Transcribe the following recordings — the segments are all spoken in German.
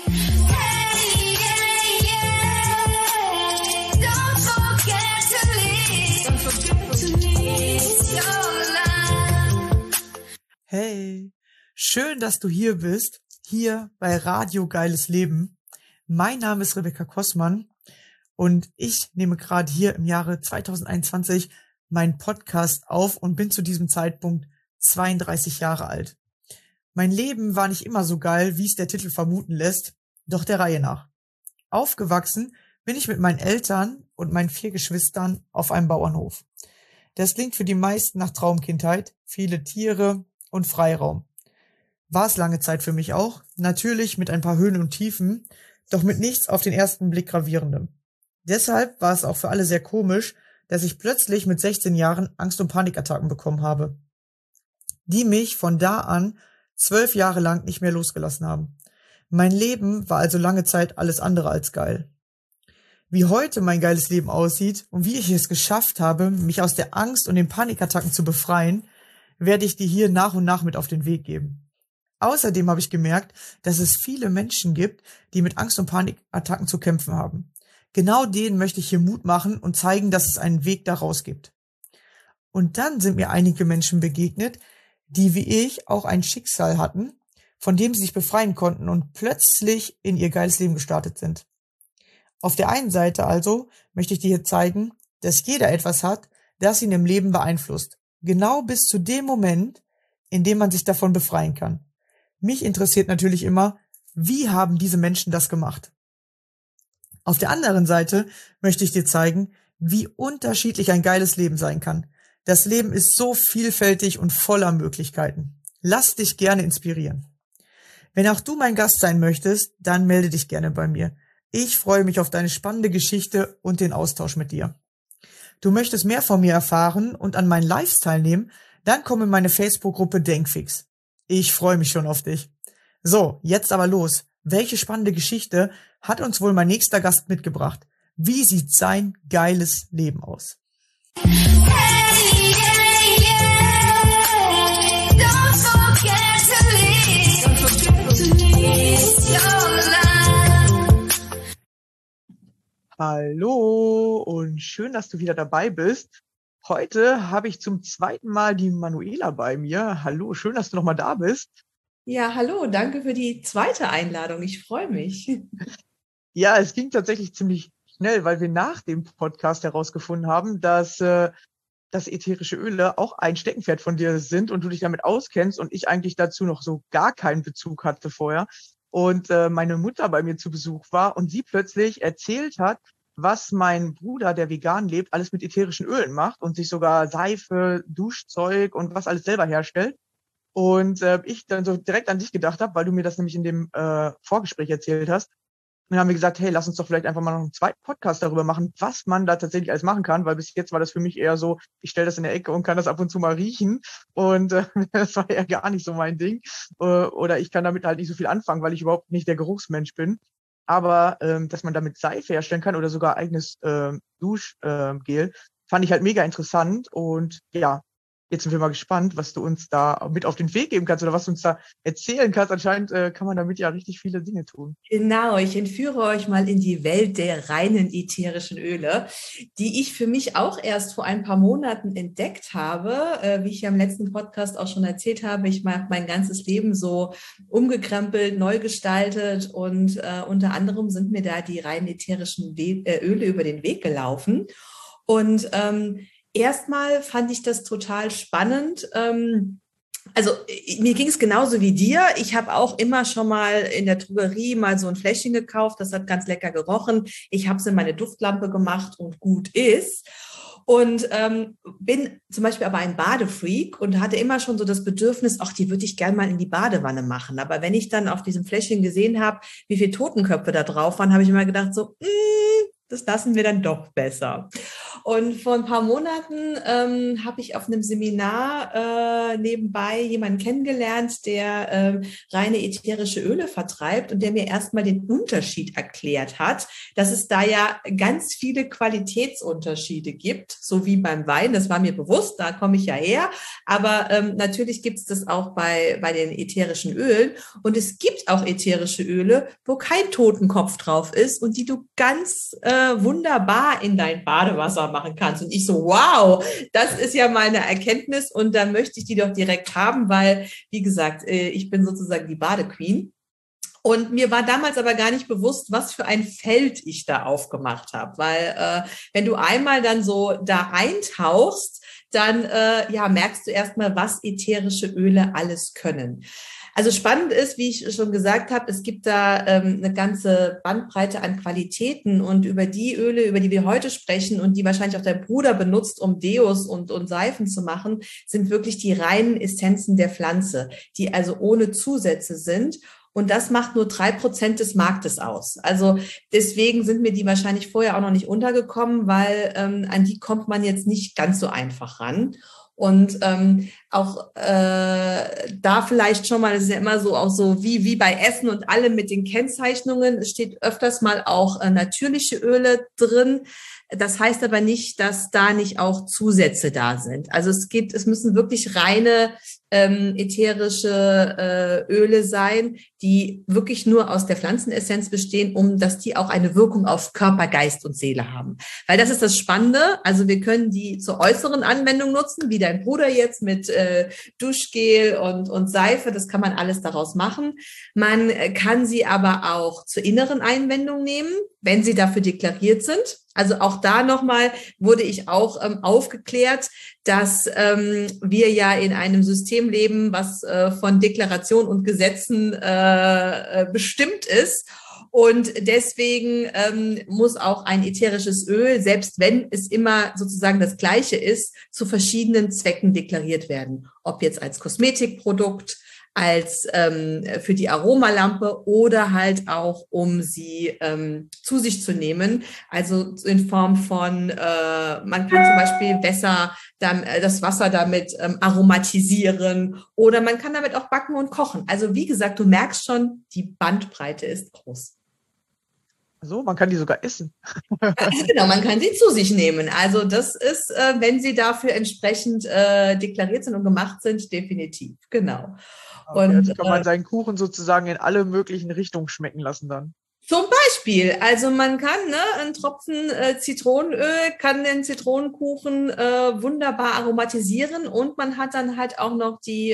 Hey, schön, dass du hier bist, hier bei Radio Geiles Leben. Mein Name ist Rebecca Kossmann und ich nehme gerade hier im Jahre 2021 meinen Podcast auf und bin zu diesem Zeitpunkt 32 Jahre alt. Mein Leben war nicht immer so geil, wie es der Titel vermuten lässt, doch der Reihe nach. Aufgewachsen bin ich mit meinen Eltern und meinen 4 Geschwistern auf einem Bauernhof. Das klingt für die meisten nach Traumkindheit, viele Tiere und Freiraum. War es lange Zeit für mich auch, natürlich mit ein paar Höhen und Tiefen, doch mit nichts auf den ersten Blick gravierendem. Deshalb war es auch für alle sehr komisch, dass ich plötzlich mit 16 Jahren Angst- und Panikattacken bekommen habe, die mich von da an 12 Jahre lang nicht mehr losgelassen haben. Mein Leben war also lange Zeit alles andere als geil. Wie heute mein geiles Leben aussieht und wie ich es geschafft habe, mich aus der Angst und den Panikattacken zu befreien, werde ich dir hier nach und nach mit auf den Weg geben. Außerdem habe ich gemerkt, dass es viele Menschen gibt, die mit Angst- und Panikattacken zu kämpfen haben. Genau denen möchte ich hier Mut machen und zeigen, dass es einen Weg daraus gibt. Und dann sind mir einige Menschen begegnet, die wie ich auch ein Schicksal hatten, von dem sie sich befreien konnten und plötzlich in ihr geiles Leben gestartet sind. Auf der einen Seite also möchte ich dir hier zeigen, dass jeder etwas hat, das ihn im Leben beeinflusst. Genau bis zu dem Moment, in dem man sich davon befreien kann. Mich interessiert natürlich immer, wie haben diese Menschen das gemacht? Auf der anderen Seite möchte ich dir zeigen, wie unterschiedlich ein geiles Leben sein kann. Das Leben ist so vielfältig und voller Möglichkeiten. Lass dich gerne inspirieren. Wenn auch du mein Gast sein möchtest, dann melde dich gerne bei mir. Ich freue mich auf deine spannende Geschichte und den Austausch mit dir. Du möchtest mehr von mir erfahren und an meinen Lives teilnehmen, dann komm in meine Facebook-Gruppe Denkfix. Ich freue mich schon auf dich. So, jetzt aber los. Welche spannende Geschichte hat uns wohl mein nächster Gast mitgebracht? Wie sieht sein geiles Leben aus? Hallo und schön, dass du wieder dabei bist. Heute habe ich zum zweiten Mal die Manuela bei mir. Hallo, schön, dass du nochmal da bist. Ja, hallo, danke für die zweite Einladung. Ich freue mich. Ja, es ging tatsächlich ziemlich schnell, weil wir nach dem Podcast herausgefunden haben, dass ätherische Öle auch ein Steckenpferd von dir sind und du dich damit auskennst und ich eigentlich dazu noch so gar keinen Bezug hatte vorher. Und meine Mutter bei mir zu Besuch war und sie plötzlich erzählt hat, was mein Bruder, der vegan lebt, alles mit ätherischen Ölen macht und sich sogar Seife, Duschzeug und was alles selber herstellt. Und ich dann so direkt an dich gedacht habe, weil du mir das nämlich in dem Vorgespräch erzählt hast. Und dann haben wir gesagt, hey, lass uns doch vielleicht einfach mal noch einen zweiten Podcast darüber machen, was man da tatsächlich alles machen kann, weil bis jetzt war das für mich eher so, ich stelle das in der Ecke und kann das ab und zu mal riechen und das war ja gar nicht so mein Ding. Oder ich kann damit halt nicht so viel anfangen, weil ich überhaupt nicht der Geruchsmensch bin. Aber dass man damit Seife herstellen kann oder sogar eigenes Duschgel, fand ich halt mega interessant und ja, jetzt sind wir mal gespannt, was du uns da mit auf den Weg geben kannst oder was du uns da erzählen kannst. Anscheinend kann man damit ja richtig viele Dinge tun. Genau, ich entführe euch mal in die Welt der reinen ätherischen Öle, die ich für mich auch erst vor ein paar Monaten entdeckt habe. Wie ich ja im letzten Podcast auch schon erzählt habe, ich habe mein ganzes Leben so umgekrempelt, neu gestaltet und unter anderem sind mir da die reinen ätherischen Öle über den Weg gelaufen. Und erstmal fand ich das total spannend. Also mir ging es genauso wie dir. Ich habe auch immer schon mal in der Drogerie mal so ein Fläschchen gekauft. Das hat ganz lecker gerochen. Ich habe es in meine Duftlampe gemacht und gut ist. Und bin zum Beispiel aber ein Badefreak und hatte immer schon so das Bedürfnis, ach, die würde ich gerne mal in die Badewanne machen. Aber wenn ich dann auf diesem Fläschchen gesehen habe, wie viele Totenköpfe da drauf waren, habe ich immer gedacht so, das lassen wir dann doch besser. Und vor ein paar Monaten habe ich auf einem Seminar nebenbei jemanden kennengelernt, der reine ätherische Öle vertreibt und der mir erstmal den Unterschied erklärt hat, dass es da ja ganz viele Qualitätsunterschiede gibt, so wie beim Wein. Das war mir bewusst, da komme ich ja her. Aber natürlich gibt es das auch bei den ätherischen Ölen. Und es gibt auch ätherische Öle, wo kein Totenkopf drauf ist und die du ganz wunderbar in dein Badewasser machen kannst. Und ich so, wow, das ist ja mal eine Erkenntnis und dann möchte ich die doch direkt haben, weil, wie gesagt, ich bin sozusagen die Badequeen. Und mir war damals aber gar nicht bewusst, was für ein Feld ich da aufgemacht habe, weil wenn du einmal dann so da eintauchst, dann merkst du erstmal, was ätherische Öle alles können. Also spannend ist, wie ich schon gesagt habe, es gibt da eine ganze Bandbreite an Qualitäten und über die Öle, über die wir heute sprechen und die wahrscheinlich auch dein Bruder benutzt, um Deos und Seifen zu machen, sind wirklich die reinen Essenzen der Pflanze, die also ohne Zusätze sind. Und das macht nur 3% des Marktes aus. Also deswegen sind mir die wahrscheinlich vorher auch noch nicht untergekommen, weil an die kommt man jetzt nicht ganz so einfach ran. Und auch da vielleicht schon mal, das ist ja immer so auch so wie bei Essen und allem mit den Kennzeichnungen, es steht öfters mal auch natürliche Öle drin. Das heißt aber nicht, dass da nicht auch Zusätze da sind. Also es müssen wirklich reine ätherische Öle sein, die wirklich nur aus der Pflanzenessenz bestehen, dass die auch eine Wirkung auf Körper, Geist und Seele haben. Weil das ist das Spannende. Also wir können die zur äußeren Anwendung nutzen, wie dein Bruder jetzt mit Duschgel und Seife. Das kann man alles daraus machen. Man kann sie aber auch zur inneren Anwendung nehmen, wenn sie dafür deklariert sind. Also auch da nochmal wurde ich auch aufgeklärt, dass wir ja in einem System leben, was von Deklaration und Gesetzen bestimmt ist. Und deswegen muss auch ein ätherisches Öl, selbst wenn es immer sozusagen das Gleiche ist, zu verschiedenen Zwecken deklariert werden. Ob jetzt als Kosmetikprodukt, als für die Aromalampe oder halt auch, um sie zu sich zu nehmen. Also in Form von, man kann zum Beispiel das Wasser damit aromatisieren oder man kann damit auch backen und kochen. Also wie gesagt, du merkst schon, die Bandbreite ist groß. So, man kann die sogar essen. Also genau, man kann sie zu sich nehmen. Also das ist, wenn sie dafür entsprechend deklariert sind und gemacht sind, definitiv. Genau. Okay, und also kann man seinen Kuchen sozusagen in alle möglichen Richtungen schmecken lassen dann. Zum Beispiel, also man kann einen Tropfen Zitronenöl, kann den Zitronenkuchen wunderbar aromatisieren und man hat dann halt auch noch die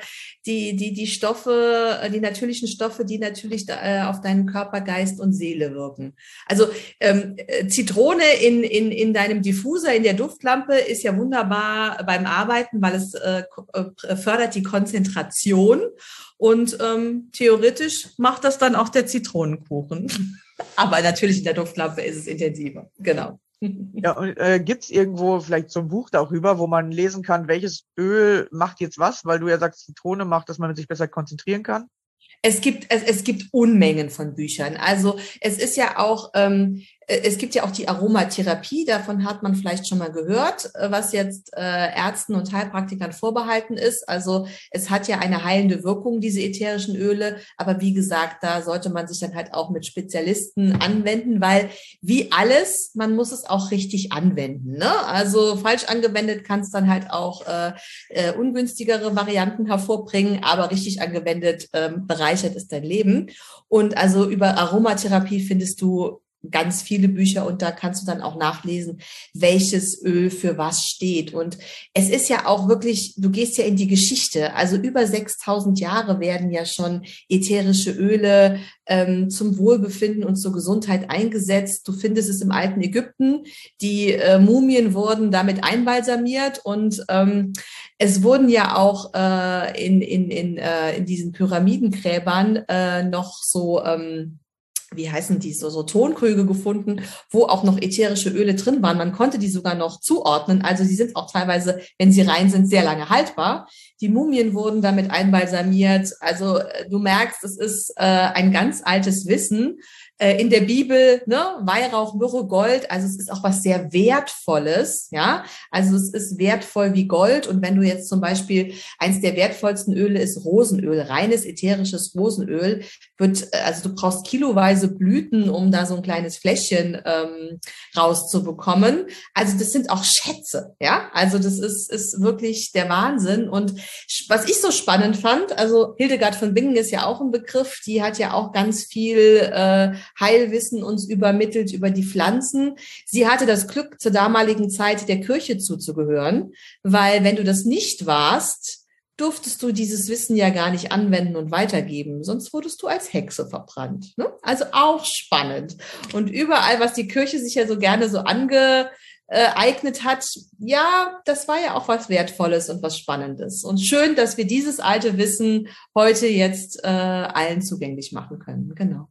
Stoffe, die natürlichen Stoffe, die natürlich auf deinen Körper, Geist und Seele wirken. Also Zitrone in deinem Diffuser, in der Duftlampe ist ja wunderbar beim Arbeiten, weil es fördert die Konzentration. Und theoretisch macht das dann auch der Zitronenkuchen. Aber natürlich in der Duftlampe ist es intensiver. Genau. Ja, und gibt es irgendwo vielleicht so ein Buch darüber, wo man lesen kann, welches Öl macht jetzt was? Weil du ja sagst, Zitrone macht, dass man sich besser konzentrieren kann. Es gibt Unmengen von Büchern. Also es ist ja auch, es gibt ja auch die Aromatherapie, davon hat man vielleicht schon mal gehört, was jetzt Ärzten und Heilpraktikern vorbehalten ist. Also es hat ja eine heilende Wirkung, diese ätherischen Öle. Aber wie gesagt, da sollte man sich dann halt auch mit Spezialisten anwenden, weil wie alles, man muss es auch richtig anwenden. Ne? Also falsch angewendet kann es dann halt auch ungünstigere Varianten hervorbringen, aber richtig angewendet bereichert es dein Leben. Und also über Aromatherapie findest du ganz viele Bücher und da kannst du dann auch nachlesen, welches Öl für was steht. Und es ist ja auch wirklich, du gehst ja in die Geschichte, also über 6000 Jahre werden ja schon ätherische Öle zum Wohlbefinden und zur Gesundheit eingesetzt. Du findest es im alten Ägypten, die Mumien wurden damit einbalsamiert und es wurden ja auch in diesen Pyramidengräbern noch so wie heißen die, so Tonkrüge gefunden, wo auch noch ätherische Öle drin waren. Man konnte die sogar noch zuordnen. Also sie sind auch teilweise, wenn sie rein sind, sehr lange haltbar. Die Mumien wurden damit einbalsamiert. Also du merkst, es ist ein ganz altes Wissen, in der Bibel, ne, Weihrauch, Myrrhe, Gold, also es ist auch was sehr Wertvolles, ja, also es ist wertvoll wie Gold. Und wenn du jetzt zum Beispiel, eins der wertvollsten Öle ist Rosenöl, reines ätherisches Rosenöl, also du brauchst kiloweise Blüten, um da so ein kleines Fläschchen rauszubekommen. Also das sind auch Schätze, ja, also das ist wirklich der Wahnsinn. Und was ich so spannend fand, also Hildegard von Bingen ist ja auch ein Begriff, die hat ja auch ganz viel Heilwissen uns übermittelt über die Pflanzen. Sie hatte das Glück, zur damaligen Zeit der Kirche zuzugehören, weil wenn du das nicht warst, durftest du dieses Wissen ja gar nicht anwenden und weitergeben, sonst wurdest du als Hexe verbrannt. Ne? Also auch spannend. Und überall, was die Kirche sich ja so gerne so angeeignet hat, ja, das war ja auch was Wertvolles und was Spannendes. Und schön, dass wir dieses alte Wissen heute jetzt allen zugänglich machen können. Genau.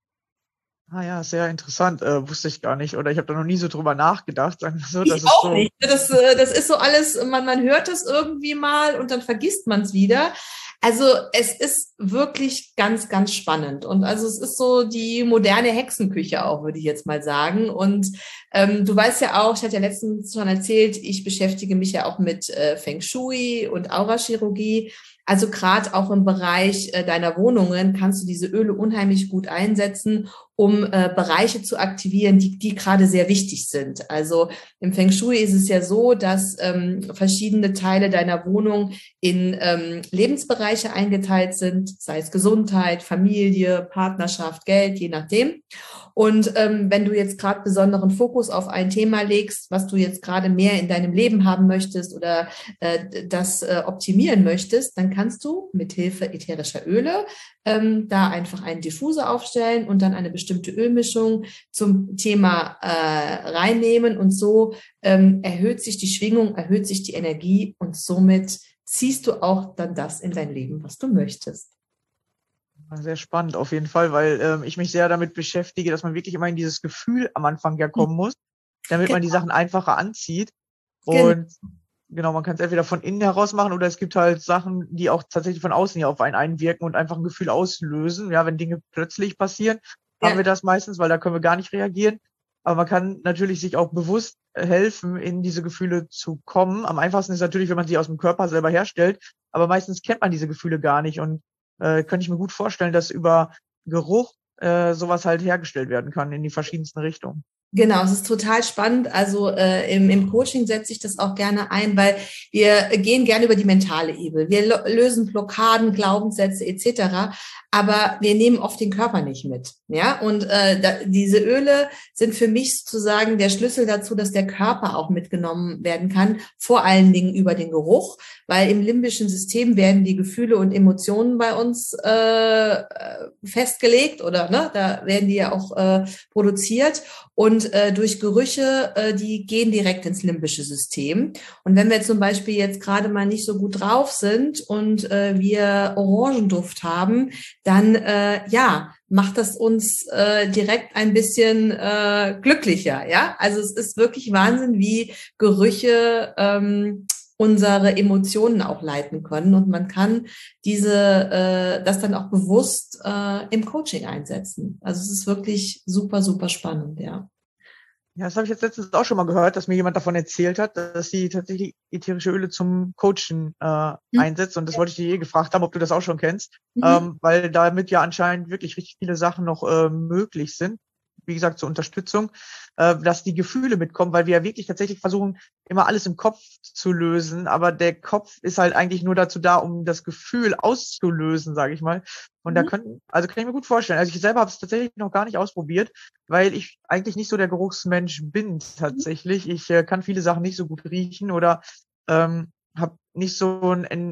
Ah ja, sehr interessant. Wusste ich gar nicht. Oder ich habe da noch nie so drüber nachgedacht. Sagen wir so, Ich das ist auch so. nicht. Das ist so alles, man hört das irgendwie mal und dann vergisst man es wieder. Also es ist wirklich ganz, ganz spannend. Und also es ist so die moderne Hexenküche auch, würde ich jetzt mal sagen. Und du weißt ja auch, ich hatte ja letztens schon erzählt, ich beschäftige mich ja auch mit Feng Shui und Aurachirurgie. Also gerade auch im Bereich deiner Wohnungen kannst du diese Öle unheimlich gut einsetzen, um Bereiche zu aktivieren, die gerade sehr wichtig sind. Also im Feng Shui ist es ja so, dass verschiedene Teile deiner Wohnung in Lebensbereiche eingeteilt sind, sei es Gesundheit, Familie, Partnerschaft, Geld, je nachdem. Und wenn du jetzt gerade besonderen Fokus auf ein Thema legst, was du jetzt gerade mehr in deinem Leben haben möchtest oder das optimieren möchtest, dann kannst du mit Hilfe ätherischer Öle da einfach einen Diffuser aufstellen und dann eine bestimmte Ölmischung zum Thema reinnehmen. Und so erhöht sich die Schwingung, erhöht sich die Energie und somit ziehst du auch dann das in dein Leben, was du möchtest. Sehr spannend auf jeden Fall, weil ich mich sehr damit beschäftige, dass man wirklich immer in dieses Gefühl am Anfang ja kommen muss, damit man die Sachen einfacher anzieht. Und genau, man kann es entweder von innen heraus machen oder es gibt halt Sachen, die auch tatsächlich von außen hier auf einen einwirken und einfach ein Gefühl auslösen. Ja, wenn Dinge plötzlich passieren, haben wir das meistens, weil da können wir gar nicht reagieren. Aber man kann natürlich sich auch bewusst helfen, in diese Gefühle zu kommen. Am einfachsten ist natürlich, wenn man sie aus dem Körper selber herstellt. Aber meistens kennt man diese Gefühle gar nicht. Und könnte ich mir gut vorstellen, dass über Geruch sowas halt hergestellt werden kann in die verschiedensten Richtungen. Genau, es ist total spannend. Also im Coaching setze ich das auch gerne ein, weil wir gehen gerne über die mentale Ebene. Wir lösen Blockaden, Glaubenssätze etc., aber wir nehmen oft den Körper nicht mit. Ja, und diese Öle sind für mich sozusagen der Schlüssel dazu, dass der Körper auch mitgenommen werden kann, vor allen Dingen über den Geruch, weil im limbischen System werden die Gefühle und Emotionen bei uns festgelegt oder ne, da werden die ja auch produziert. Und durch Gerüche, die gehen direkt ins limbische System. Und wenn wir zum Beispiel jetzt gerade mal nicht so gut drauf sind und wir Orangenduft haben, dann macht das uns direkt ein bisschen glücklicher. Ja, also es ist wirklich Wahnsinn, wie Gerüche unsere Emotionen auch leiten können. Und man kann das dann auch bewusst im Coaching einsetzen. Also es ist wirklich super, super spannend, ja. Ja, das habe ich jetzt letztens auch schon mal gehört, dass mir jemand davon erzählt hat, dass sie tatsächlich ätherische Öle zum Coachen einsetzt. Und das wollte ich dir gefragt haben, ob du das auch schon kennst, weil damit ja anscheinend wirklich richtig viele Sachen noch möglich sind. Wie gesagt, zur Unterstützung, dass die Gefühle mitkommen, weil wir ja wirklich tatsächlich versuchen, immer alles im Kopf zu lösen. Aber der Kopf ist halt eigentlich nur dazu da, um das Gefühl auszulösen, sage ich mal. Und da kann ich mir gut vorstellen. Also ich selber habe es tatsächlich noch gar nicht ausprobiert, weil ich eigentlich nicht so der Geruchsmensch bin tatsächlich. Ich kann viele Sachen nicht so gut riechen oder habe nicht so ein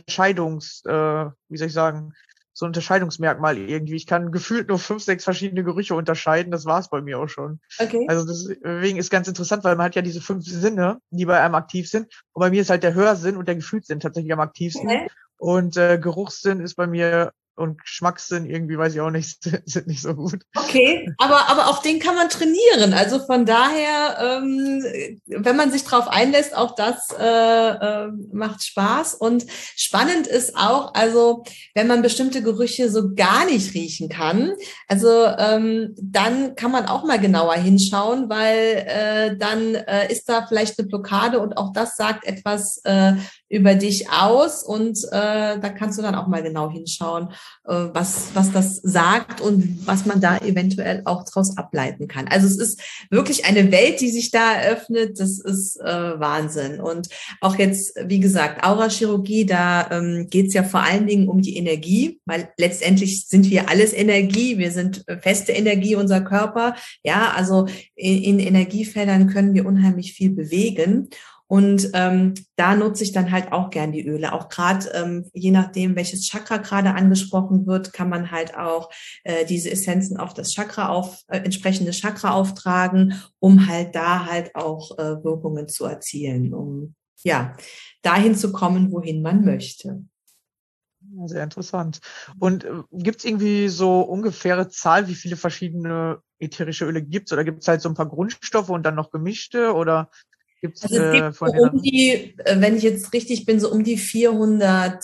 so ein Unterscheidungsmerkmal irgendwie. Ich kann gefühlt nur 5, 6 verschiedene Gerüche unterscheiden. Das war's bei mir auch schon. Okay. Also deswegen ist ganz interessant, weil man hat ja diese 5 Sinne, die bei einem aktiv sind. Und bei mir ist halt der Hörsinn und der Gefühlssinn tatsächlich am aktivsten. Okay. Und Geruchssinn ist bei mir und Geschmackssinn irgendwie, weiß ich auch nicht, sind nicht so gut. Okay, aber auch den kann man trainieren. Also von daher, wenn man sich drauf einlässt, auch das macht Spaß. Und spannend ist auch, also wenn man bestimmte Gerüche so gar nicht riechen kann, also dann kann man auch mal genauer hinschauen, weil dann ist da vielleicht eine Blockade und auch das sagt etwas über dich aus. Und da kannst du dann auch mal genau hinschauen, was das sagt und was man da eventuell auch daraus ableiten kann. Also es ist wirklich eine Welt, die sich da eröffnet. Das ist Wahnsinn. Und auch jetzt, wie gesagt, Aurachirurgie, da geht es ja vor allen Dingen um die Energie, weil letztendlich sind wir alles Energie. Wir sind feste Energie, unser Körper. Ja, also in Energiefeldern können wir unheimlich viel bewegen. Und da nutze ich dann halt auch gern die Öle. Auch gerade je nachdem, welches Chakra gerade angesprochen wird, kann man halt auch diese Essenzen auf das entsprechende Chakra auftragen, um halt da halt auch Wirkungen zu erzielen, um ja dahin zu kommen, wohin man möchte. Ja, sehr interessant. Und gibt es irgendwie so ungefähre Zahl, wie viele verschiedene ätherische Öle gibt es? Oder gibt es halt so ein paar Grundstoffe und dann noch gemischte? Oder gibt's, Also es gibt von so denen? wenn ich jetzt richtig bin, so um die 400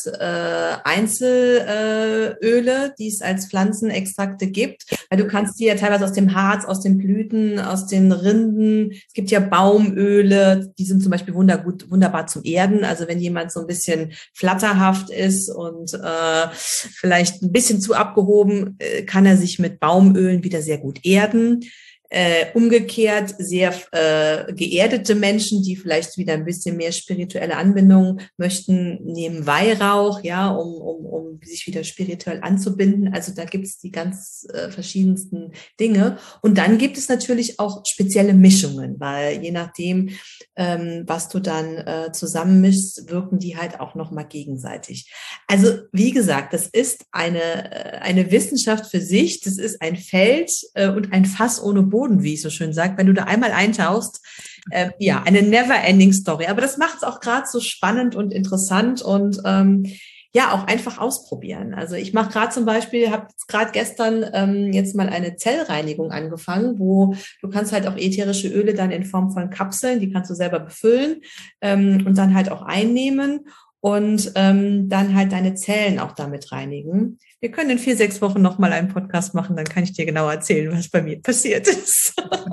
Einzelöle, die es als Pflanzenextrakte gibt. Weil du kannst die ja teilweise aus dem Harz, aus den Blüten, aus den Rinden. Es gibt ja Baumöle, die sind zum Beispiel wunderbar zum Erden. Also wenn jemand so ein bisschen flatterhaft ist und vielleicht ein bisschen zu abgehoben, kann er sich mit Baumölen wieder sehr gut erden. Umgekehrt sehr geerdete Menschen, die vielleicht wieder ein bisschen mehr spirituelle Anbindung möchten, nehmen Weihrauch, ja, um sich wieder spirituell anzubinden. Also da gibt es die ganz verschiedensten Dinge. Und dann gibt es natürlich auch spezielle Mischungen, weil je nachdem, was du dann zusammenmischst, wirken die halt auch nochmal gegenseitig. Also wie gesagt, das ist eine Wissenschaft für sich. Das ist ein Feld und ein Fass ohne Boden, wie ich so schön sage. Wenn du da einmal eintauchst, ja, eine never-ending Story. Aber das macht es auch gerade so spannend und interessant und ja, auch einfach ausprobieren. Also ich mache gerade zum Beispiel, habe gerade gestern jetzt mal eine Zellreinigung angefangen, wo du kannst halt auch ätherische Öle dann in Form von Kapseln, die kannst du selber befüllen und dann halt auch einnehmen und dann halt deine Zellen auch damit reinigen. Wir können in 4, 6 Wochen nochmal einen Podcast machen, dann kann ich dir genau erzählen, was bei mir passiert ist.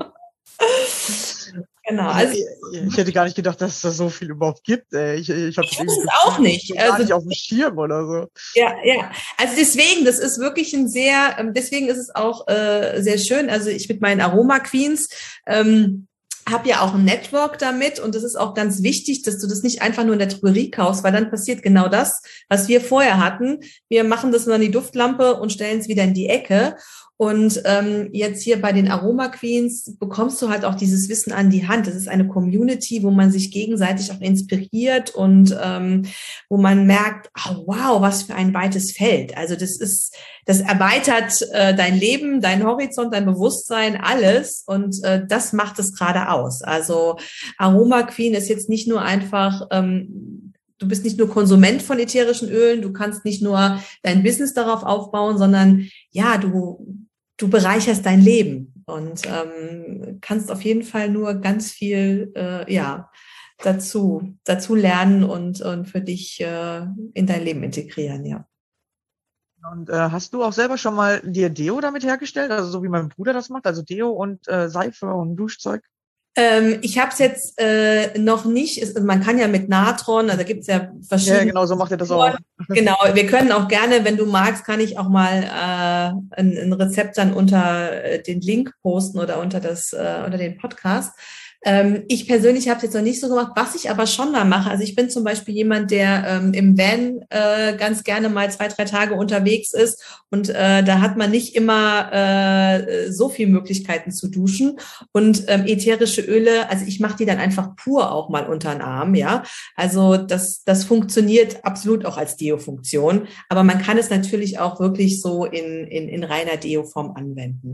Genau. Also ich hätte gar nicht gedacht, dass es da so viel überhaupt gibt. Ich habe Ich wusste es auch nicht. Gar nicht auf dem Schirm oder so. Ja. Also deswegen, das ist wirklich deswegen ist es auch sehr schön. Also ich mit meinen Aroma Queens habe ja auch ein Network damit und es ist auch ganz wichtig, dass du das nicht einfach nur in der Drogerie kaufst, weil dann passiert genau das, was wir vorher hatten. Wir machen das nur an die Duftlampe und stellen es wieder in die Ecke. Und jetzt hier bei den Aroma Queens bekommst du halt auch dieses Wissen an die Hand. Das ist eine Community, wo man sich gegenseitig auch inspiriert und wo man merkt, oh, wow, was für ein weites Feld. Also das erweitert dein Leben, dein Horizont, dein Bewusstsein, alles. Und das macht es gerade aus. Also Aroma Queen ist jetzt nicht nur einfach du bist nicht nur Konsument von ätherischen Ölen, du kannst nicht nur dein Business darauf aufbauen, sondern ja, du bereicherst dein Leben und kannst auf jeden Fall nur ganz viel dazu lernen und für dich in dein Leben integrieren, ja. Und hast du auch selber schon mal dir Deo damit hergestellt? Also so wie mein Bruder das macht, also Deo und Seife und Duschzeug? Ich habe es jetzt noch nicht. Man kann ja mit Natron, also da gibt es ja verschiedene. Ja, genau, so macht er das auch. Genau, wir können auch gerne, wenn du magst, kann ich auch mal ein Rezept dann unter den Link posten oder unter den Podcast. Ich persönlich habe es jetzt noch nicht so gemacht, was ich aber schon mal mache. Also ich bin zum Beispiel jemand, der im Van ganz gerne mal 2, 3 Tage unterwegs ist und da hat man nicht immer so viel Möglichkeiten zu duschen und ätherische Öle, also ich mache die dann einfach pur auch mal unter den Arm, ja. Also das funktioniert absolut auch als Deo-Funktion, aber man kann es natürlich auch wirklich so in reiner Deo-Form anwenden.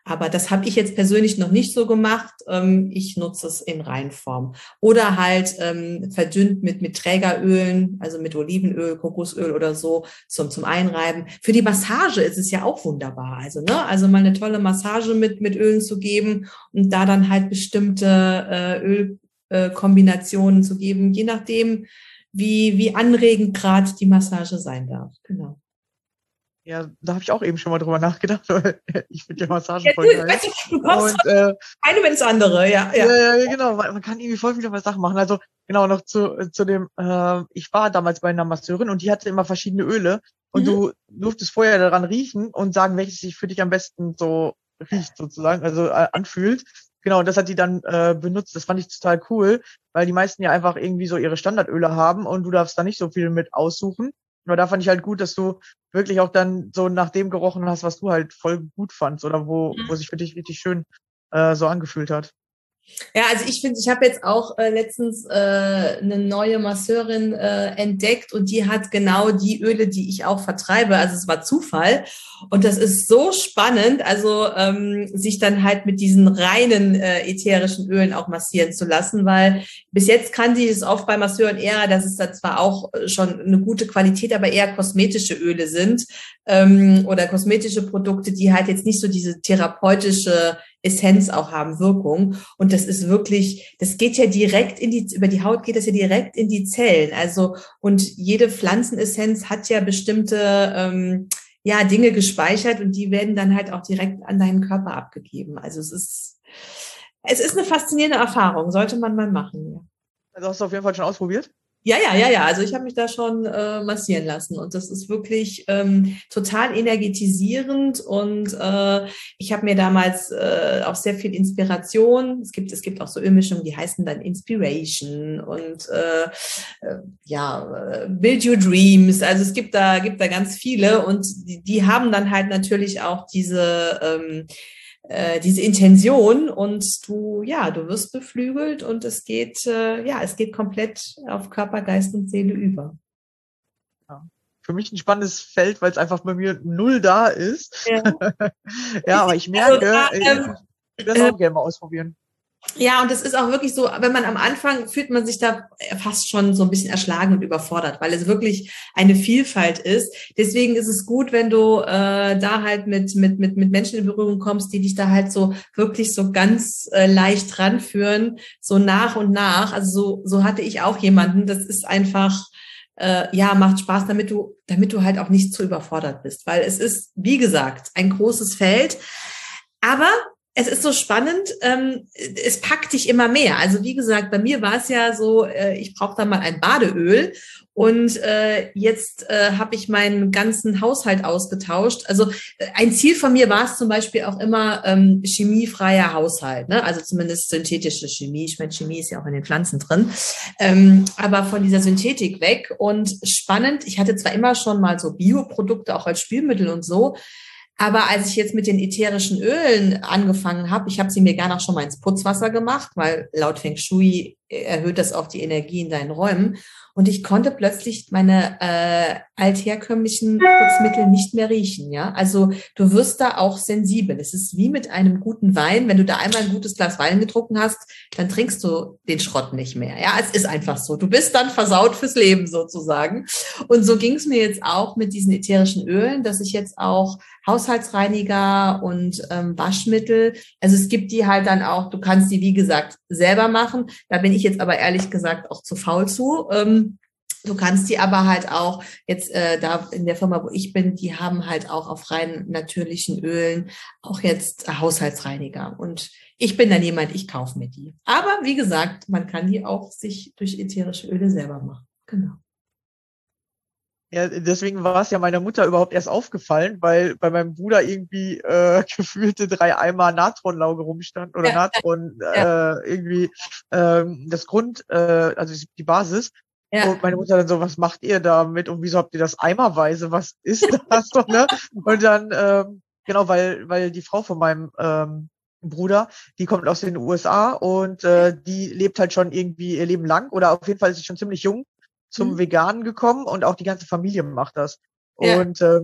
Aber das habe ich jetzt persönlich noch nicht so gemacht. Ich nutze es in Reinform. Oder halt verdünnt mit Trägerölen, also mit Olivenöl, Kokosöl oder so zum Einreiben. Für die Massage ist es ja auch wunderbar. Also, ne? Also mal eine tolle Massage mit Ölen zu geben und da dann halt bestimmte Ölkombinationen zu geben, je nachdem, wie anregend gerade die Massage sein darf. Genau. Ja, da habe ich auch eben schon mal drüber nachgedacht, weil ich finde ja Massagen Ja, voll geil. du kommst Und eine ins andere, ja. ja, genau, man kann irgendwie voll viele Sachen machen. Also genau noch zu dem, ich war damals bei einer Masseurin und die hatte immer verschiedene Öle und Mhm. du durftest vorher daran riechen und sagen, welches sich für dich am besten so riecht sozusagen, also anfühlt. Genau, und das hat die dann benutzt. Das fand ich total cool, weil die meisten ja einfach irgendwie so ihre Standardöle haben und du darfst da nicht so viel mit aussuchen. Aber da fand ich halt gut, dass du wirklich auch dann so nach dem gerochen hast, was du halt voll gut fandst oder wo sich für dich richtig schön so angefühlt hat. Ja, also ich finde, ich habe jetzt auch letztens eine neue Masseurin entdeckt und die hat genau die Öle, die ich auch vertreibe. Also es war Zufall und das ist so spannend, also sich dann halt mit diesen reinen ätherischen Ölen auch massieren zu lassen, weil bis jetzt kannte ich es oft bei Masseuren eher, dass es da zwar auch schon eine gute Qualität, aber eher kosmetische Öle sind oder kosmetische Produkte, die halt jetzt nicht so diese therapeutische Essenz auch haben, Wirkung. Und das ist wirklich, das geht ja direkt über die Haut geht das ja direkt in die Zellen. Also, und jede Pflanzenessenz hat ja bestimmte, ja, Dinge gespeichert und die werden dann halt auch direkt an deinen Körper abgegeben. Also es ist eine faszinierende Erfahrung, sollte man mal machen. Ja. Also hast du auf jeden Fall schon ausprobiert? Ja. Also ich habe mich da schon massieren lassen und das ist wirklich total energetisierend und ich habe mir damals auch sehr viel Inspiration. Es gibt auch so Ölmischungen, die heißen dann Inspiration und Build Your Dreams. Also es gibt da ganz viele und die haben dann halt natürlich auch diese Intention und du wirst beflügelt und es geht komplett auf Körper, Geist und Seele über. Ja. Für mich ein spannendes Feld, weil es einfach bei mir null da ist. Ja, Ja, aber ich also, merke, ich will das auch gerne mal ausprobieren. ja, und es ist auch wirklich so, wenn man am Anfang fühlt man sich da fast schon so ein bisschen erschlagen und überfordert, weil es wirklich eine Vielfalt ist. Deswegen ist es gut, wenn du da halt mit Menschen in Berührung kommst, die dich da halt so wirklich so ganz leicht ranführen, so nach und nach. Also so hatte ich auch jemanden. Das ist einfach macht Spaß, damit du halt auch nicht zu überfordert bist, weil es ist, wie gesagt, ein großes Feld. Aber es ist so spannend, es packt dich immer mehr. Also wie gesagt, bei mir war es ja so, ich brauche da mal ein Badeöl und jetzt habe ich meinen ganzen Haushalt ausgetauscht. Also ein Ziel von mir war es zum Beispiel auch immer chemiefreier Haushalt, ne? Also zumindest synthetische Chemie. Ich meine, Chemie ist ja auch in den Pflanzen drin, aber von dieser Synthetik weg. Und spannend, ich hatte zwar immer schon mal so Bioprodukte auch als Spülmittel und so, aber als ich jetzt mit den ätherischen Ölen angefangen habe, ich habe sie mir gerne auch schon mal ins Putzwasser gemacht, weil laut Feng Shui erhöht das auch die Energie in deinen Räumen. Und ich konnte plötzlich meine altherkömmlichen Putzmittel nicht mehr riechen. Ja, also du wirst da auch sensibel. Es ist wie mit einem guten Wein. Wenn du da einmal ein gutes Glas Wein getrunken hast, dann trinkst du den Schrott nicht mehr. Ja, es ist einfach so. Du bist dann versaut fürs Leben sozusagen. Und so ging es mir jetzt auch mit diesen ätherischen Ölen, dass ich jetzt auch Haushaltsreiniger und Waschmittel. Also es gibt die halt dann auch, du kannst die, wie gesagt, selber machen. Da bin ich jetzt aber ehrlich gesagt auch zu faul zu. Du kannst die aber halt auch jetzt da in der Firma, wo ich bin, die haben halt auch auf rein natürlichen Ölen auch jetzt Haushaltsreiniger. Und ich bin dann jemand, ich kaufe mir die. Aber wie gesagt, man kann die auch sich durch ätherische Öle selber machen. Genau. Ja, deswegen war es ja meiner Mutter überhaupt erst aufgefallen, weil bei meinem Bruder irgendwie gefühlte 3 Eimer Natronlauge rumstand oder Natron irgendwie das Grund, also die Basis. Ja. Und meine Mutter dann so, was macht ihr damit und wieso habt ihr das eimerweise? Was ist das doch, ne? Und dann, genau, weil die Frau von meinem Bruder, die kommt aus den USA und die lebt halt schon irgendwie ihr Leben lang oder auf jeden Fall ist sie schon ziemlich jung zum Veganen gekommen und auch die ganze Familie macht das. Ja. Und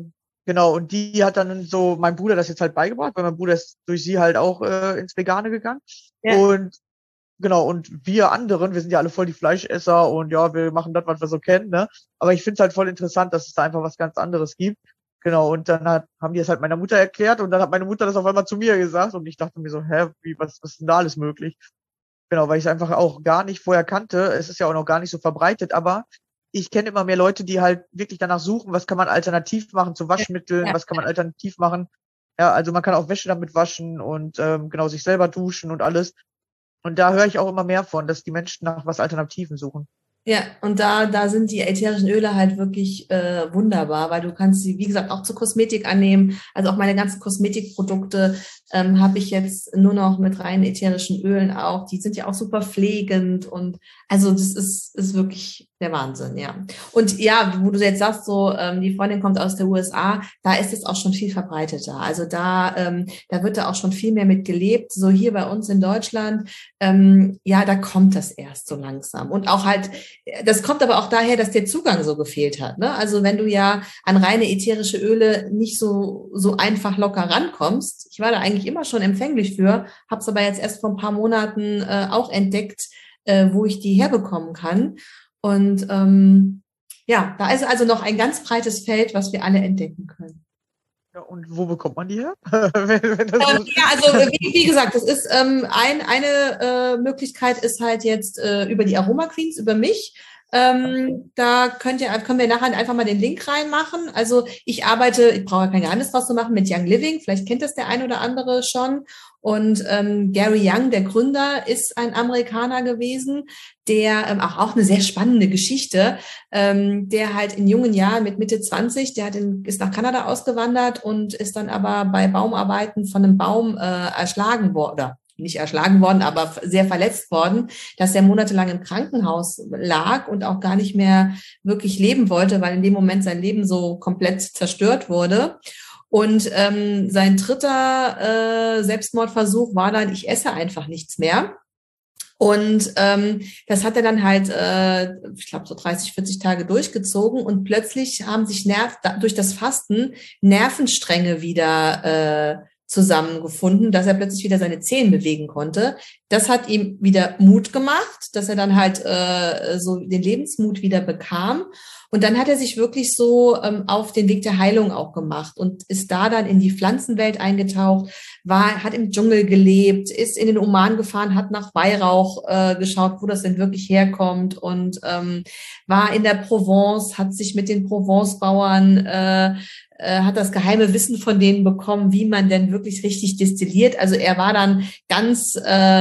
Genau, und die hat dann so mein Bruder das jetzt halt beigebracht, weil mein Bruder ist durch sie halt auch ins Vegane gegangen. Ja. Und genau, und wir anderen, wir sind ja alle voll die Fleischesser und ja, wir machen das, was wir so kennen, ne? Aber ich finde es halt voll interessant, dass es da einfach was ganz anderes gibt. Genau, und dann haben die es halt meiner Mutter erklärt und dann hat meine Mutter das auf einmal zu mir gesagt und ich dachte mir so, was ist denn da alles möglich? Genau, weil ich es einfach auch gar nicht vorher kannte. Es ist ja auch noch gar nicht so verbreitet, aber ich kenne immer mehr Leute, die halt wirklich danach suchen, was kann man alternativ machen zu Waschmitteln, Ja. was kann man alternativ machen. Ja, also man kann auch Wäsche damit waschen und genau sich selber duschen und alles. Und da höre ich auch immer mehr von, dass die Menschen nach was Alternativen suchen. Ja, und da sind die ätherischen Öle halt wirklich wunderbar, weil du kannst sie, wie gesagt, auch zur Kosmetik annehmen. Also auch meine ganzen Kosmetikprodukte habe ich jetzt nur noch mit reinen ätherischen Ölen auch. Die sind ja auch super pflegend und also das ist wirklich der Wahnsinn, ja. Und ja, wo du jetzt sagst, so die Freundin kommt aus der USA, da ist es auch schon viel verbreiteter. Also da wird da auch schon viel mehr mit gelebt. So hier bei uns in Deutschland, ja, da kommt das erst so langsam. Und auch halt, das kommt aber auch daher, dass der Zugang so gefehlt hat. Ne? Also wenn du ja an reine ätherische Öle nicht so einfach locker rankommst, ich war da eigentlich immer schon empfänglich für, habe es aber jetzt erst vor ein paar Monaten auch entdeckt, wo ich die herbekommen kann. Und ja, da ist also noch ein ganz breites Feld, was wir alle entdecken können. Ja, und wo bekommt man die her? Ja, also wie gesagt, das ist eine Möglichkeit ist halt jetzt über die Aroma Queens, über mich. Da können wir nachher einfach mal den Link reinmachen. Also ich brauche kein Geheimnis draus zu machen, mit Young Living. Vielleicht kennt das der ein oder andere schon. Und Gary Young, der Gründer, ist ein Amerikaner gewesen, der auch eine sehr spannende Geschichte, der halt in jungen Jahren mit Mitte 20, ist nach Kanada ausgewandert und ist dann aber bei Baumarbeiten von einem Baum erschlagen worden, oder nicht erschlagen worden, aber sehr verletzt worden, dass er monatelang im Krankenhaus lag und auch gar nicht mehr wirklich leben wollte, weil in dem Moment sein Leben so komplett zerstört wurde. Und sein dritter Selbstmordversuch war dann, ich esse einfach nichts mehr. Und das hat er dann halt, ich glaube, so 30, 40 Tage durchgezogen und plötzlich haben sich durch das Fasten Nervenstränge wieder zusammengefunden, dass er plötzlich wieder seine Zehen bewegen konnte. Das hat ihm wieder Mut gemacht, dass er dann halt so den Lebensmut wieder bekam. Und dann hat er sich wirklich so auf den Weg der Heilung auch gemacht und ist da dann in die Pflanzenwelt eingetaucht, hat im Dschungel gelebt, ist in den Oman gefahren, hat nach Weihrauch geschaut, wo das denn wirklich herkommt und war in der Provence, hat sich mit den Provence-Bauern hat das geheime Wissen von denen bekommen, wie man denn wirklich richtig destilliert. Also er war dann ganz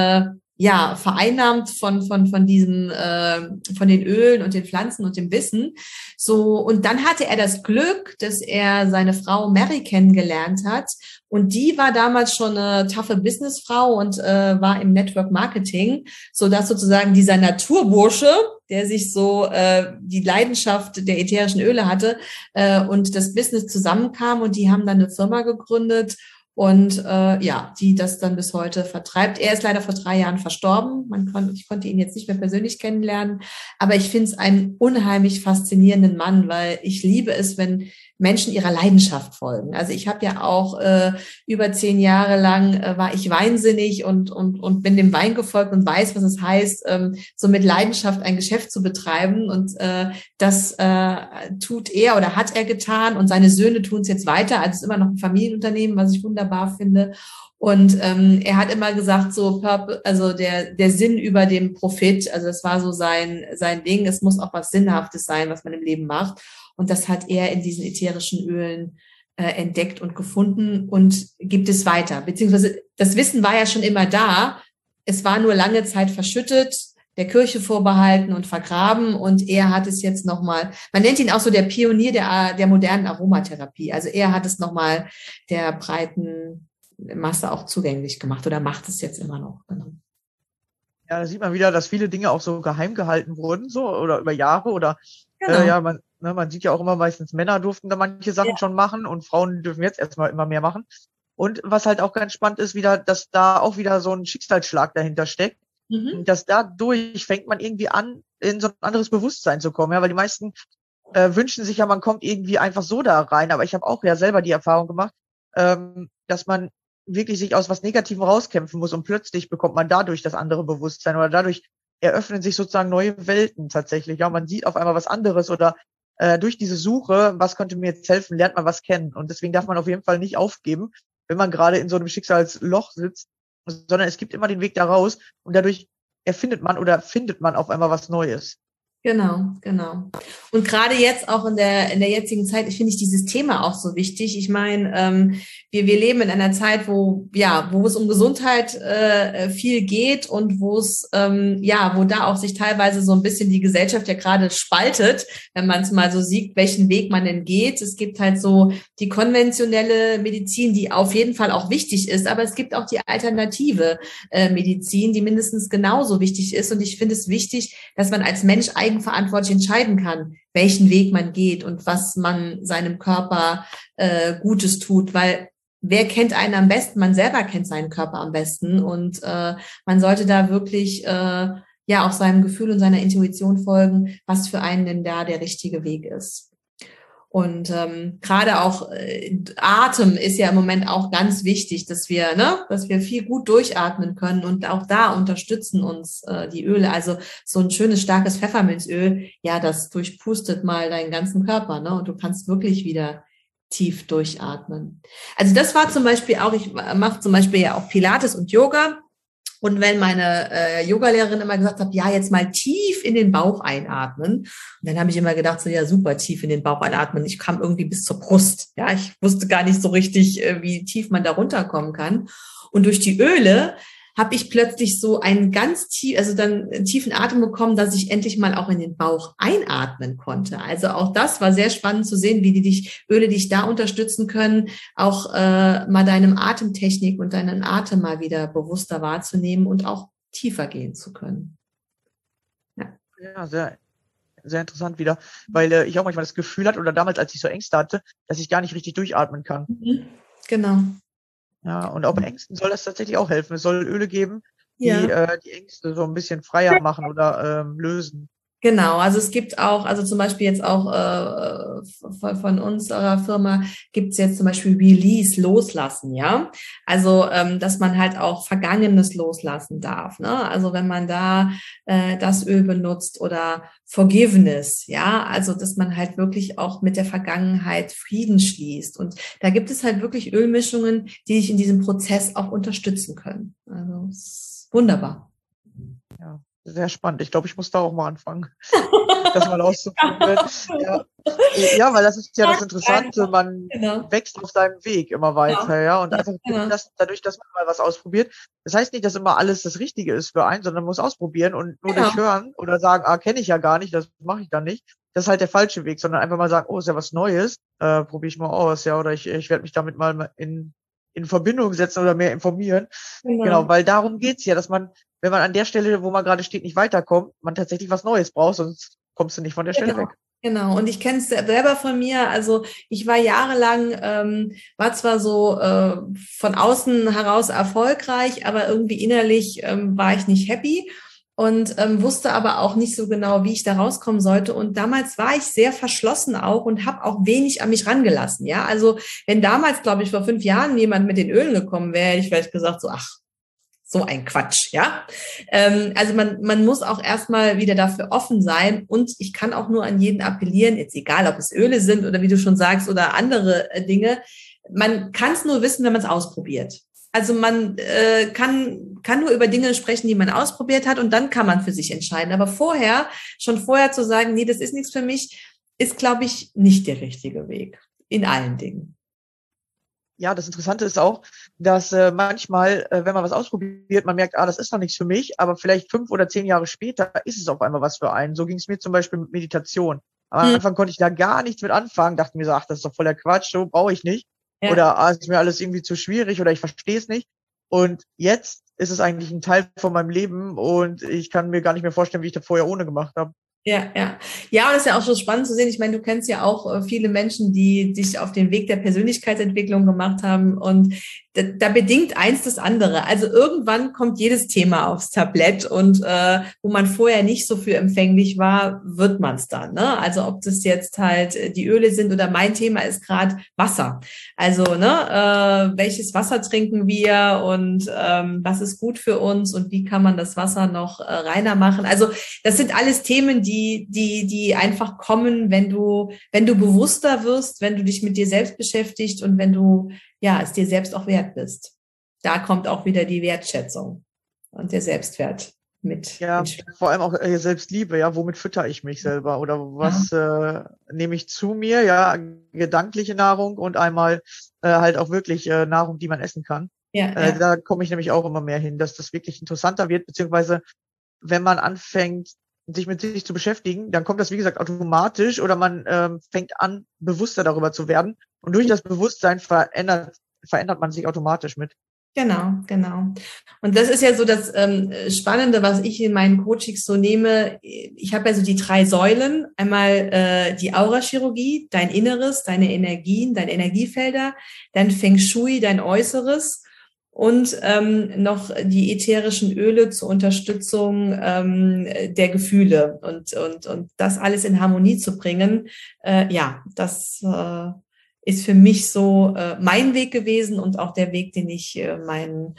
vereinnahmt von diesem von den Ölen und den Pflanzen und dem Wissen. So, und dann hatte er das Glück, dass er seine Frau Mary kennengelernt hat. Und die war damals schon eine taffe Businessfrau und war im Network Marketing, so dass sozusagen dieser Naturbursche, der sich so die Leidenschaft der ätherischen Öle hatte und das Business zusammenkam und die haben dann eine Firma gegründet und die das dann bis heute vertreibt. Er ist leider vor 3 Jahren verstorben. Ich konnte ihn jetzt nicht mehr persönlich kennenlernen, aber ich finde es einen unheimlich faszinierenden Mann, weil ich liebe es, wenn Menschen ihrer Leidenschaft folgen. Also ich habe ja auch über 10 Jahre lang war ich weinsinnig und bin dem Wein gefolgt und weiß, was es heißt, so mit Leidenschaft ein Geschäft zu betreiben. Und das tut er oder hat er getan und seine Söhne tun es jetzt weiter. Also es ist immer noch ein Familienunternehmen, was ich wunderbar finde. Und er hat immer gesagt, so also der Sinn über dem Profit, also das war so sein Ding. Es muss auch was Sinnhaftes sein, was man im Leben macht. Und das hat er in diesen ätherischen Ölen entdeckt und gefunden und gibt es weiter. Beziehungsweise das Wissen war ja schon immer da. Es war nur lange Zeit verschüttet, der Kirche vorbehalten und vergraben. Und er hat es jetzt nochmal, man nennt ihn auch so der Pionier der modernen Aromatherapie. Also er hat es nochmal der breiten Masse auch zugänglich gemacht oder macht es jetzt immer noch. Genau. Ja, da sieht man wieder, dass viele Dinge auch so geheim gehalten wurden, so oder über Jahre oder Genau. man sieht ja auch immer meistens Männer durften da manche Sachen schon machen und Frauen dürfen jetzt erstmal immer mehr machen. Und was halt auch ganz spannend ist wieder, dass da auch wieder so ein Schicksalsschlag dahinter steckt, dass dadurch fängt man irgendwie an, in so ein anderes Bewusstsein zu kommen, ja, weil die meisten wünschen sich ja, man kommt irgendwie einfach so da rein. Aber ich habe auch ja selber die Erfahrung gemacht, dass man wirklich sich aus was Negativem rauskämpfen muss und plötzlich bekommt man dadurch das andere Bewusstsein oder dadurch eröffnen sich sozusagen neue Welten tatsächlich. Ja, man sieht auf einmal was anderes oder durch diese Suche, was könnte mir jetzt helfen, lernt man was kennen. Und deswegen darf man auf jeden Fall nicht aufgeben, wenn man gerade in so einem Schicksalsloch sitzt, sondern es gibt immer den Weg da raus und dadurch erfindet man oder findet man auf einmal was Neues. Genau, genau. Und gerade jetzt auch in der jetzigen Zeit finde ich dieses Thema auch so wichtig. Ich meine, wir leben in einer Zeit, wo es um Gesundheit viel geht und wo da auch sich teilweise so ein bisschen die Gesellschaft ja gerade spaltet, wenn man es mal so sieht, welchen Weg man denn geht. Es gibt halt so die konventionelle Medizin, die auf jeden Fall auch wichtig ist, aber es gibt auch die alternative Medizin, die mindestens genauso wichtig ist. Und ich finde es wichtig, dass man als Mensch eigenverantwortlich entscheiden kann, welchen Weg man geht und was man seinem Körper Gutes tut, weil wer kennt einen am besten? Man selber kennt seinen Körper am besten und man sollte da wirklich auch seinem Gefühl und seiner Intuition folgen, was für einen denn da der richtige Weg ist. Und gerade auch Atem ist ja im Moment auch ganz wichtig, dass wir viel gut durchatmen können und auch da unterstützen uns die Öle. Also so ein schönes, starkes Pfefferminzöl, ja, das durchpustet mal deinen ganzen Körper, ne? Und du kannst wirklich wieder tief durchatmen. Also das war zum Beispiel auch, ich mache zum Beispiel ja auch Pilates und Yoga. Und wenn meine Yogalehrerin immer gesagt hat, ja, jetzt mal tief in den Bauch einatmen. Und dann habe ich immer gedacht, so ja, super tief in den Bauch einatmen. Ich kam irgendwie bis zur Brust. Ja, ich wusste gar nicht so richtig, wie tief man da runterkommen kann. Und durch die Öle habe ich plötzlich so einen tiefen Atem bekommen, dass ich endlich mal auch in den Bauch einatmen konnte. Also auch das war sehr spannend zu sehen, wie die Öle dich da unterstützen können, auch mal deinem Atemtechnik und deinen Atem mal wieder bewusster wahrzunehmen und auch tiefer gehen zu können. Ja, sehr, sehr interessant wieder, weil ich auch manchmal das Gefühl hatte, oder damals, als ich so Ängste hatte, dass ich gar nicht richtig durchatmen kann. Genau. Ja, und auch bei Ängsten soll das tatsächlich auch helfen. Es soll Öle geben, die die Ängste so ein bisschen freier machen oder lösen. Genau, also es gibt auch, also zum Beispiel jetzt auch von unserer Firma gibt's jetzt zum Beispiel Release, loslassen, ja. Also dass man halt auch Vergangenes loslassen darf, ne? Also wenn man da das Öl benutzt oder Forgiveness, ja, also dass man halt wirklich auch mit der Vergangenheit Frieden schließt. Und da gibt es halt wirklich Ölmischungen, die dich in diesem Prozess auch unterstützen können. Also es ist wunderbar. Ja. Sehr spannend. Ich glaube, ich muss da auch mal anfangen, das mal auszuprobieren. Ja, weil das ist ja das Interessante. Man wächst auf seinem Weg immer weiter, ja. Und einfach dadurch, dass man mal was ausprobiert. Das heißt nicht, dass immer alles das Richtige ist für einen, sondern man muss ausprobieren und nur durch Hören oder sagen, kenne ich ja gar nicht, das mache ich dann nicht. Das ist halt der falsche Weg, sondern einfach mal sagen, oh, ist ja was Neues, probiere ich mal aus, ja. Oder ich werde mich damit mal in Verbindung setzen oder mehr informieren. Genau, weil darum geht's ja, dass man, wenn man an der Stelle, wo man gerade steht, nicht weiterkommt, man tatsächlich was Neues braucht, sonst kommst du nicht von der Stelle weg. Genau, und ich kenne es selber von mir, also ich war jahrelang, war zwar so von außen heraus erfolgreich, aber irgendwie innerlich war ich nicht happy und wusste aber auch nicht so genau, wie ich da rauskommen sollte. Und damals war ich sehr verschlossen auch und habe auch wenig an mich rangelassen. Ja, also wenn damals, glaube ich, vor 5 Jahren jemand mit den Ölen gekommen wäre, hätte ich vielleicht gesagt, so, ach, so ein Quatsch, ja. Also man muss auch erstmal wieder dafür offen sein und ich kann auch nur an jeden appellieren, jetzt egal, ob es Öle sind oder wie du schon sagst oder andere Dinge, man kann es nur wissen, wenn man es ausprobiert. Also man kann nur über Dinge sprechen, die man ausprobiert hat und dann kann man für sich entscheiden. Aber schon vorher zu sagen, nee, das ist nichts für mich, ist, glaube ich, nicht der richtige Weg in allen Dingen. Ja, das Interessante ist auch, dass manchmal, wenn man was ausprobiert, man merkt, das ist noch nichts für mich, aber vielleicht 5 oder 10 Jahre später ist es auf einmal was für einen. So ging es mir zum Beispiel mit Meditation. Am Anfang konnte ich da gar nichts mit anfangen, dachte mir so, ach, das ist doch voller Quatsch, so brauche ich nicht. Ja. Oder ist mir alles irgendwie zu schwierig oder ich verstehe es nicht. Und jetzt ist es eigentlich ein Teil von meinem Leben und ich kann mir gar nicht mehr vorstellen, wie ich das vorher ohne gemacht habe. Ja, ja. Ja, und das ist ja auch so spannend zu sehen. Ich meine, du kennst ja auch viele Menschen, die dich auf den Weg der Persönlichkeitsentwicklung gemacht haben und da bedingt eins das andere. Also irgendwann kommt jedes Thema aufs Tablett und wo man vorher nicht so für empfänglich war, wird man es dann. Ne? Also ob das jetzt halt die Öle sind oder mein Thema ist gerade Wasser. Also welches Wasser trinken wir und was ist gut für uns und wie kann man das Wasser noch reiner machen? Also das sind alles Themen, die einfach kommen, wenn du bewusster wirst, wenn du dich mit dir selbst beschäftigst und wenn du es dir selbst auch wert bist. Da kommt auch wieder die Wertschätzung und der Selbstwert mit. Ja, vor allem auch Selbstliebe, ja, womit fütter ich mich selber oder was nehme ich zu mir, ja, gedankliche Nahrung und einmal halt auch wirklich Nahrung, die man essen kann. Da komme ich nämlich auch immer mehr hin, dass das wirklich interessanter wird, beziehungsweise wenn man anfängt, sich mit sich zu beschäftigen, dann kommt das, wie gesagt, automatisch oder man fängt an, bewusster darüber zu werden. Und durch das Bewusstsein verändert man sich automatisch mit. Genau. Und das ist ja so das Spannende, was ich in meinen Coachings so nehme. Ich habe ja so die 3 Säulen. Einmal die Aurachirurgie, dein Inneres, deine Energien, deine Energiefelder. Dann Feng Shui, dein Äußeres. Und noch die ätherischen Öle zur Unterstützung der Gefühle und das alles in Harmonie zu bringen. Das ist für mich so mein Weg gewesen und auch der Weg, den ich meinen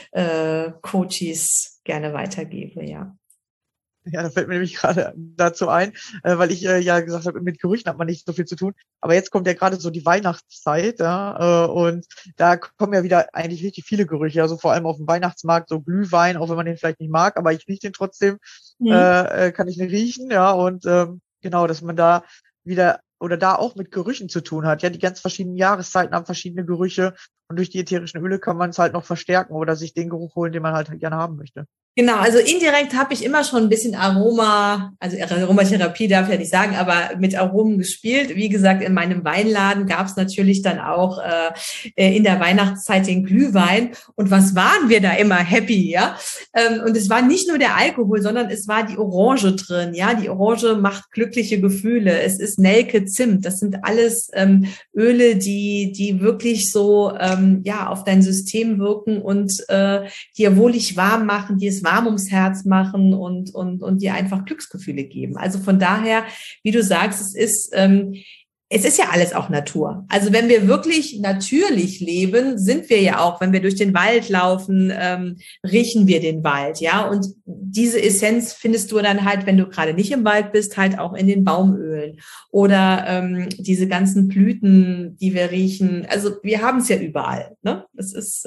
Coaches gerne weitergebe, ja. Ja, da fällt mir nämlich gerade dazu ein, weil ich ja gesagt habe, mit Gerüchen hat man nicht so viel zu tun. Aber jetzt kommt ja gerade so die Weihnachtszeit, ja, und da kommen ja wieder eigentlich richtig viele Gerüche. Also vor allem auf dem Weihnachtsmarkt so Glühwein, auch wenn man den vielleicht nicht mag, aber ich rieche den trotzdem, kann ich den riechen, ja, und genau, dass man da wieder oder da auch mit Gerüchen zu tun hat. Ja, die ganz verschiedenen Jahreszeiten haben verschiedene Gerüche und durch die ätherischen Öle kann man es halt noch verstärken oder sich den Geruch holen, den man halt gerne haben möchte. Genau, also indirekt habe ich immer schon ein bisschen also Aromatherapie darf ich ja nicht sagen, aber mit Aromen gespielt. Wie gesagt, in meinem Weinladen gab es natürlich dann auch in der Weihnachtszeit den Glühwein. Und was waren wir da immer happy, ja? Und es war nicht nur der Alkohol, sondern es war die Orange drin, ja? Die Orange macht glückliche Gefühle. Es ist Nelke, Zimt. Das sind alles Öle, die wirklich so auf dein System wirken und dir wohlig warm machen, dir es warm ums Herz machen und dir einfach Glücksgefühle geben. Also von daher, wie du sagst, es ist ja alles auch Natur. Also wenn wir wirklich natürlich leben, sind wir ja auch, wenn wir durch den Wald laufen, riechen wir den Wald, ja. Und diese Essenz findest du dann halt, wenn du gerade nicht im Wald bist, halt auch in den Baumölen oder diese ganzen Blüten, die wir riechen. Also wir haben es ja überall, ne? Es ist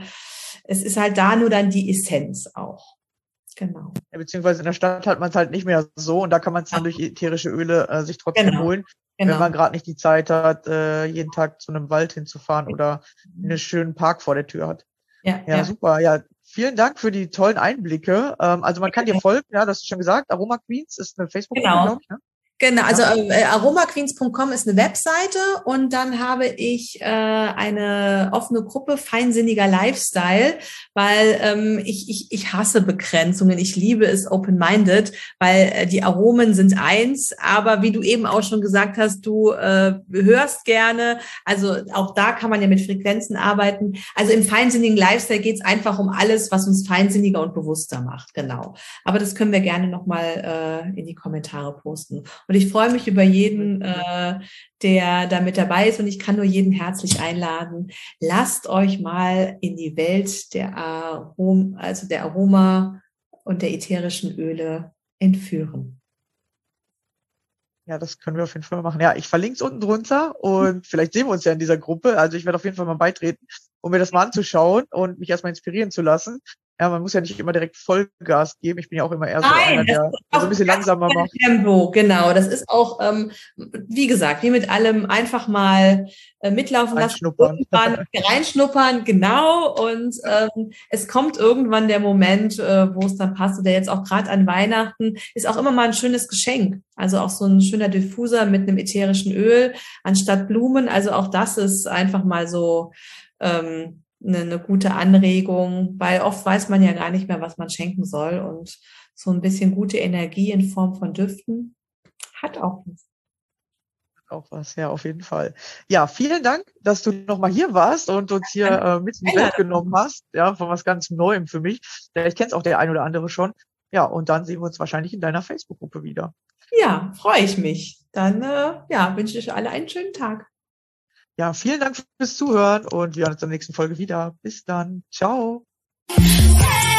halt da nur dann die Essenz auch. Genau. Ja, beziehungsweise in der Stadt hat man es halt nicht mehr so und da kann man es dann durch ätherische Öle sich trotzdem holen, wenn man gerade nicht die Zeit hat, jeden Tag zu einem Wald hinzufahren oder einen schönen Park vor der Tür hat. Ja, super. Ja, vielen Dank für die tollen Einblicke. Also man kann dir folgen, ja, das hast du schon gesagt. Aroma Queens ist eine Facebook-Gruppe, glaube ich, ne? Genau, also aromaqueens.com ist eine Webseite und dann habe ich eine offene Gruppe Feinsinniger Lifestyle, weil ich hasse Begrenzungen. Ich liebe es open-minded, weil die Aromen sind eins, aber wie du eben auch schon gesagt hast, du hörst gerne, also auch da kann man ja mit Frequenzen arbeiten. Also im feinsinnigen Lifestyle geht es einfach um alles, was uns feinsinniger und bewusster macht, genau. Aber das können wir gerne nochmal in die Kommentare posten. Und ich freue mich über jeden, der da mit dabei ist. Und ich kann nur jeden herzlich einladen. Lasst euch mal in die Welt der Aroma und der ätherischen Öle entführen. Ja, das können wir auf jeden Fall machen. Ja, ich verlinke es unten drunter und vielleicht sehen wir uns ja in dieser Gruppe. Also ich werde auf jeden Fall mal beitreten, um mir das mal anzuschauen und mich erstmal inspirieren zu lassen. Ja, man muss ja nicht immer direkt Vollgas geben. Ich bin ja auch immer eher so einer, der so ein bisschen langsamer macht. Tempo, genau. Das ist auch, wie gesagt, wie mit allem einfach mal mitlaufen lassen, reinschnuppern, genau. Und es kommt irgendwann der Moment, wo es dann passt. Oder jetzt auch gerade an Weihnachten ist auch immer mal ein schönes Geschenk. Also auch so ein schöner Diffuser mit einem ätherischen Öl anstatt Blumen. Also auch das ist einfach mal so eine gute Anregung, weil oft weiß man ja gar nicht mehr, was man schenken soll und so ein bisschen gute Energie in Form von Düften hat auch was. Auch was, ja, auf jeden Fall. Ja, vielen Dank, dass du nochmal hier warst und uns hier mit in die Welt genommen hast. Ja, von was ganz Neuem für mich. Ich kenne es auch der ein oder andere schon. Ja, und dann sehen wir uns wahrscheinlich in deiner Facebook-Gruppe wieder. Ja, freue ich mich. Dann wünsche ich euch alle einen schönen Tag. Ja, vielen Dank fürs Zuhören und wir hören uns in der nächsten Folge wieder. Bis dann. Ciao. Hey!